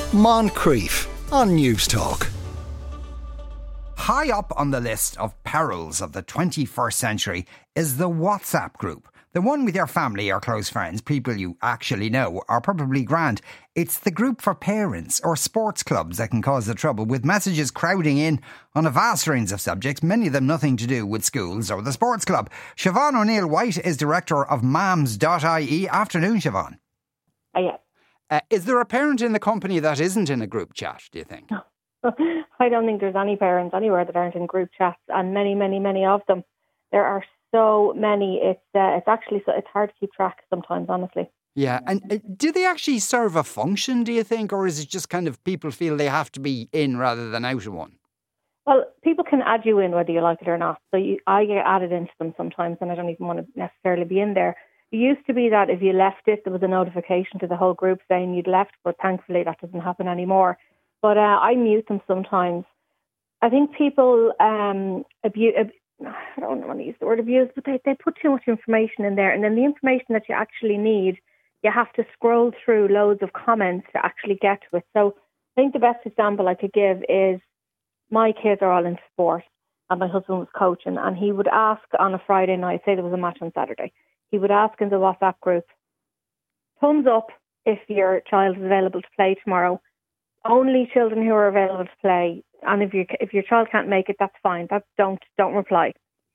Moncrief on News Talk. High up on the list of perils of the 21st century is the WhatsApp group. The one with your family or close friends, people you actually know, are probably grand. It's the group for parents or sports clubs that can cause the trouble, with messages crowding in on a vast range of subjects, many of them nothing to do with schools or the sports club. Siobhan O'Neill-White is director of mams.ie. Afternoon, Siobhan. Yeah. Is there a parent in the company that isn't in a group chat, do you think? I don't think there's any parents anywhere that aren't in group chats, and many of them. There are so many. It's actually it's hard to keep track sometimes, honestly. Yeah, and do they actually serve a function, do you think, or is it just kind of people feel they have to be in rather than out of one? Well, people can add you in whether you like it or not. So I get added into them sometimes, and I don't even want to necessarily be in there. It used to be that if you left it, there was a notification to the whole group saying you'd left, but thankfully that doesn't happen anymore. But I mute them sometimes. I think people abuse. I don't want to use the word abuse, but they put too much information in there, and then the information that you actually need, you have to scroll through loads of comments to actually get to it. So I think the best example I could give is my kids are all into sport, and my husband was coaching, and he would ask on a Friday night, say there was a match on Saturday, he would ask in the WhatsApp group, thumbs up if your child is available to play tomorrow. Only children who are available to play, and if your child can't make it, that's fine. Don't reply.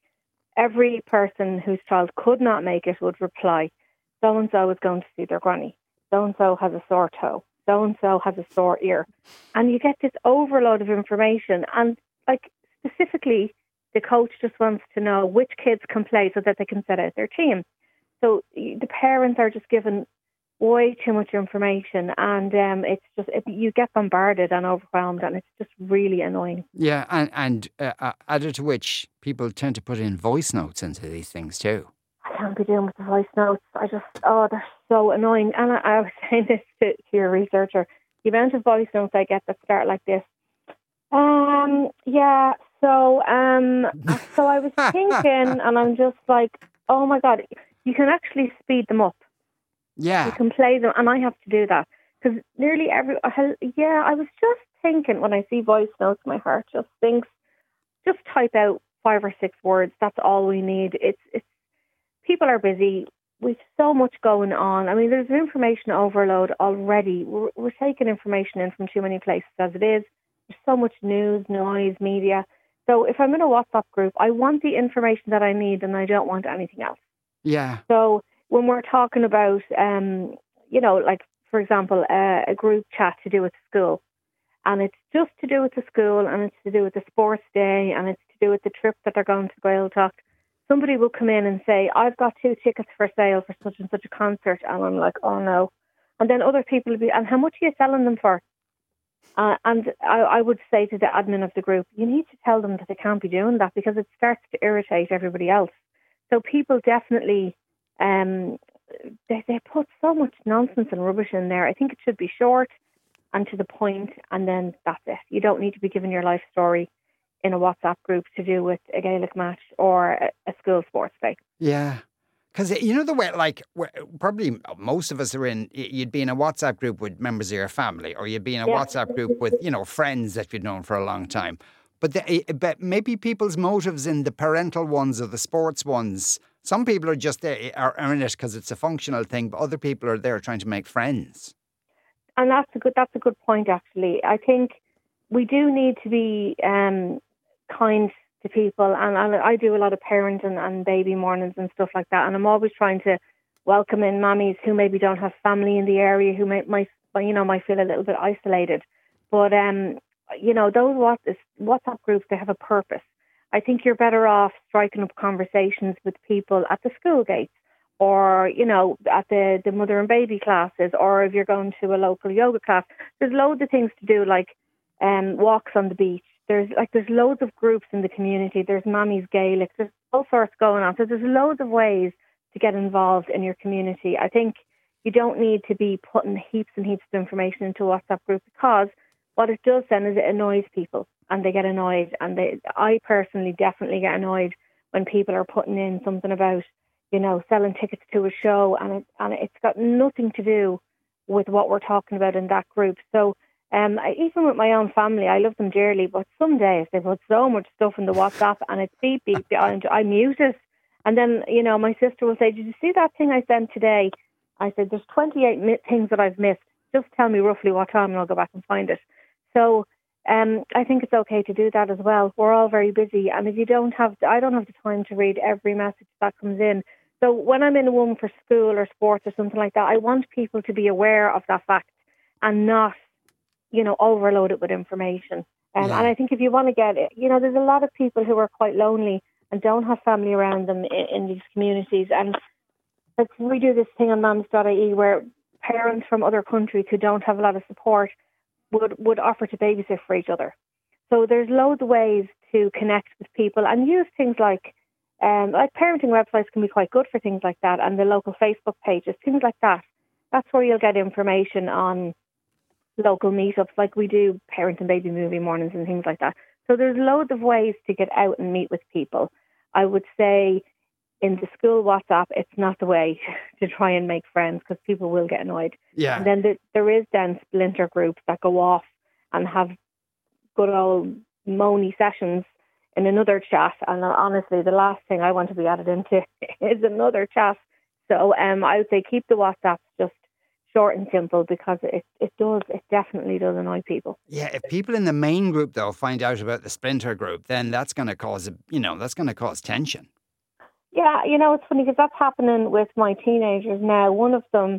Every person whose child could not make it would reply, so and so is going to see their granny. So and so has a sore toe. So and so has a sore ear, and you get this overload of information. And like specifically, the coach just wants to know which kids can play so that they can set out their team. So the parents are just given way too much information, and it's just you get bombarded and overwhelmed, and it's just really annoying. Yeah, and added to which, people tend to put in voice notes into these things too. I can't be doing with the voice notes. They're so annoying. And I was saying this to your researcher, the amount of voice notes I get that start like this. So I was thinking, and I'm just like, oh my God, you can actually speed them up. Yeah. You can play them, and I have to do that because nearly I was just thinking when I see voice notes, my heart just thinks, just type out 5 or 6 words. That's all we need. It's people are busy. We've so much going on. I mean, there's information overload already. We're taking information in from too many places as it is. There's so much news, noise, media. So if I'm in a WhatsApp group, I want the information that I need, and I don't want anything else. Yeah. So when we're talking about, like, for example, a group chat to do with school, and it's just to do with the school, and it's to do with the sports day, and it's to do with the trip that they're going to Gaeltacht, somebody will come in and say, I've got 2 tickets for sale for such and such a concert, and I'm like, oh no. And then other people will be, and how much are you selling them for? And I would say to the admin of the group, you need to tell them that they can't be doing that, because it starts to irritate everybody else. So people definitely, they put so much nonsense and rubbish in there. I think it should be short and to the point, and then that's it. You don't need to be giving your life story in a WhatsApp group to do with a Gaelic match or a school sports day. Yeah. Because you know the way, like, probably most of us are in, you'd be in a WhatsApp group with members of your family, or you'd be in a WhatsApp group with, friends that you'd known for a long time. But maybe people's motives in the parental ones or the sports ones, some people are just there, are in it because it's a functional thing, but other people are there trying to make friends. And that's a good point, actually. I think we do need to be kind to people, and I do a lot of parent and baby mornings and stuff like that, and I'm always trying to welcome in mammies who maybe don't have family in the area, who might feel a little bit isolated. But those WhatsApp groups, they have a purpose. I think you're better off striking up conversations with people at the school gates, or at the mother and baby classes, or if you're going to a local yoga class. There's loads of things to do, like walks on the beach. There's loads of groups in the community. There's Mammy's Gaelic. There's all sorts going on. So there's loads of ways to get involved in your community. I think you don't need to be putting heaps and heaps of information into a WhatsApp group, because what it does then is it annoys people, and they get annoyed. And I personally definitely get annoyed when people are putting in something about, selling tickets to a show, and it's got nothing to do with what we're talking about in that group. So Even with my own family, I love them dearly, but some days they put so much stuff in the WhatsApp and it's beep, beep, and I mute it. And then, my sister will say, did you see that thing I sent today? I said, there's 28 things that I've missed. Just tell me roughly what time and I'll go back and find it. So I think it's okay to do that as well. We're all very busy. And if I don't have the time to read every message that comes in. So when I'm in a room for school or sports or something like that, I want people to be aware of that fact and not, overloaded with information. And I think if you want to get it, there's a lot of people who are quite lonely and don't have family around them in these communities. And like we do this thing on mums.ie where parents from other countries who don't have a lot of support would offer to babysit for each other. So there's loads of ways to connect with people and use things like parenting websites can be quite good for things like that, and the local Facebook pages, things like that. That's where you'll get information on local meetups like we do parent and baby movie mornings and things like that. So there's loads of ways to get out and meet with people. I would say in the school WhatsApp, it's not the way to try and make friends because people will get annoyed. Yeah. And then there is then splinter groups that go off and have good old moany sessions in another chat. And honestly, the last thing I want to be added into is another chat. So I would say keep the WhatsApp just short and simple because it definitely does annoy people. Yeah, if people in the main group though find out about the splinter group, then that's going to cause tension. Yeah, it's funny because that's happening with my teenagers now. One of them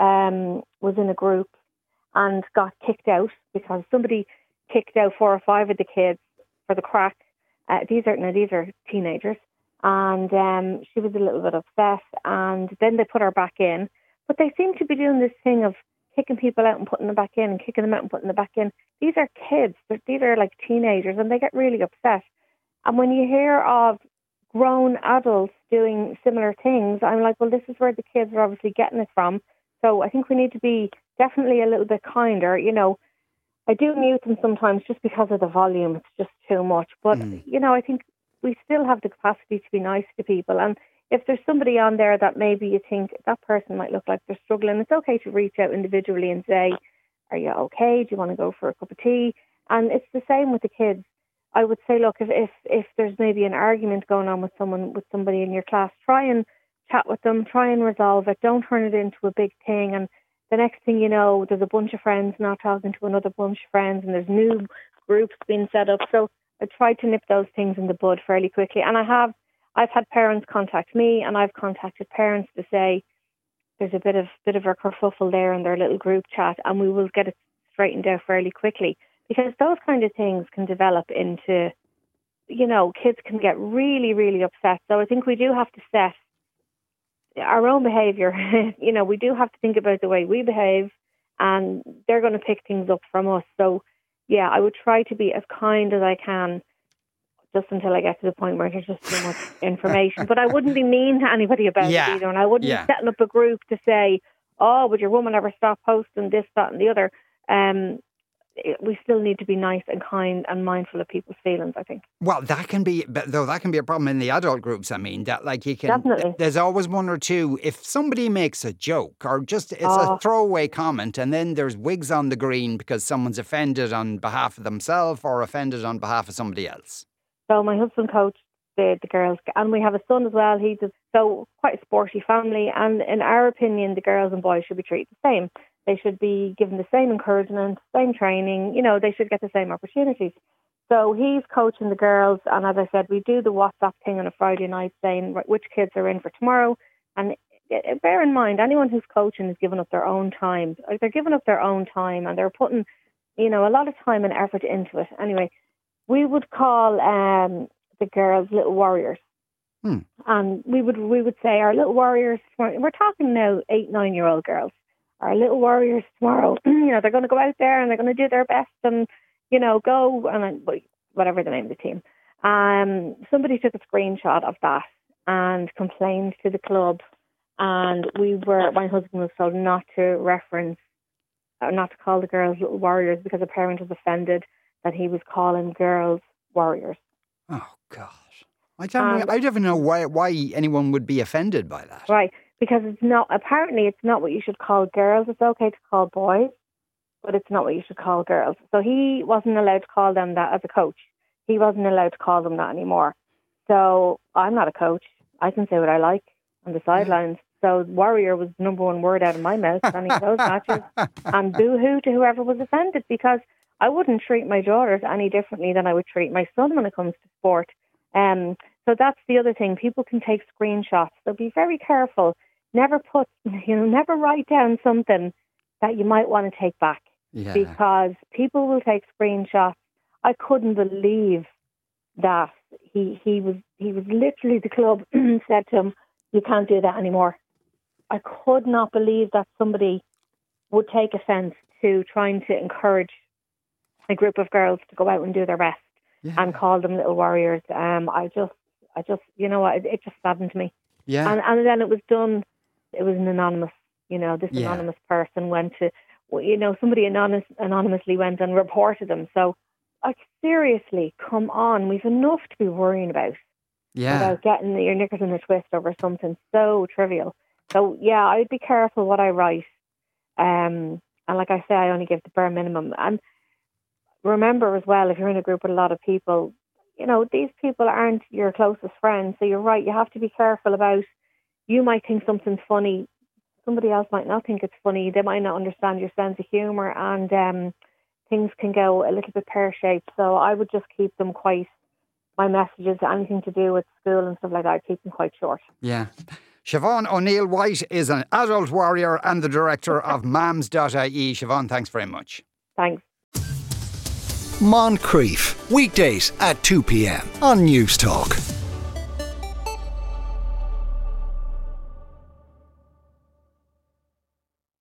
was in a group and got kicked out because somebody kicked out 4 or 5 of the kids for the crack. These are teenagers, and she was a little bit upset. And then they put her back in. But they seem to be doing this thing of kicking people out and putting them back in and kicking them out and putting them back in. These are kids. These are like teenagers and they get really upset. And when you hear of grown adults doing similar things, I'm like, well, this is where the kids are obviously getting it from. So I think we need to be definitely a little bit kinder. I do mute them sometimes just because of the volume. It's just too much. But, I think we still have the capacity to be nice to people. And if there's somebody on there that maybe you think that person might look like they're struggling, it's okay to reach out individually and say, are you okay? Do you want to go for a cup of tea? And it's the same with the kids. I would say, look, if there's maybe an argument going on with somebody in your class, try and chat with them, try and resolve it. Don't turn it into a big thing. And the next thing you know, there's a bunch of friends not talking to another bunch of friends and there's new groups being set up. So I tried to nip those things in the bud fairly quickly. And I've had parents contact me and I've contacted parents to say there's a bit of a kerfuffle there in their little group chat and we will get it straightened out fairly quickly. Because those kind of things can develop into, kids can get really, really upset. So I think we do have to set our own behaviour. We do have to think about the way we behave and they're going to pick things up from us. So, yeah, I would try to be as kind as I can just until I get to the point where there's just too much information. But I wouldn't be mean to anybody about it either. And I wouldn't be setting up a group to say, oh, would your woman ever stop posting this, that and the other? We still need to be nice and kind and mindful of people's feelings, I think. Well, that can be a problem in the adult groups. I mean, that like you can, definitely. There's always one or two. If somebody makes a joke or just it's a throwaway comment and then there's wigs on the green because someone's offended on behalf of themselves or offended on behalf of somebody else. So my husband coached the girls and we have a son as well. He's quite a sporty family and in our opinion, the girls and boys should be treated the same. They should be given the same encouragement, same training, they should get the same opportunities. So he's coaching the girls and as I said, we do the WhatsApp thing on a Friday night saying which kids are in for tomorrow. And bear in mind, anyone who's coaching is giving up their own time. They're giving up their own time and they're putting, a lot of time and effort into it. Anyway, we would call the girls little warriors. And we would say our little warriors, we're talking now 8-9-year-old girls. Our little warriors tomorrow, they're going to go out there and they're going to do their best and, go and whatever the name of the team. Somebody took a screenshot of that and complained to the club. And my husband was told not to call the girls little warriors because a parent was offended that he was calling girls warriors. Oh, gosh. I don't even know why anyone would be offended by that. Right. Because it's not what you should call girls. It's okay to call boys. but it's not what you should call girls. So he wasn't allowed to call them that as a coach. He wasn't allowed to call them that anymore. So I'm not a coach. I can say what I like on the sidelines. So warrior was the number one word out of my mouth on any of those matches. And boo-hoo to whoever was offended, because I wouldn't treat my daughters any differently than I would treat my son when it comes to sport. So that's the other thing. People can take screenshots. So be very careful. Never write down something that you might want to take back. Yeah. Because people will take screenshots. I couldn't believe that he was literally, the club said to him, you can't do that anymore. I could not believe that somebody would take offence to trying to encourage a group of girls to go out and do their best and call them little warriors. I just, you know what, it just saddened me. Yeah. And then it was done, it was an anonymous, this anonymous person went to, somebody anonymously went and reported them. So, seriously, come on, we've enough to be worrying about. About getting your knickers in a twist over something so trivial. So, I'd be careful what I write. And like I say, I only give the bare minimum. And remember as well, if you're in a group with a lot of people, these people aren't your closest friends. So you're right, you have to be careful about, you might think something's funny, somebody else might not think it's funny. They might not understand your sense of humour, and things can go a little bit pear-shaped. So I would just keep them quite, my messages, anything to do with school and stuff like that, I keep them quite short. Yeah. Siobhan O'Neill-White is an adult warrior and the director of mams.ie. Siobhan, thanks very much. Thanks. Moncrief, weekdays at 2 p.m. on News Talk.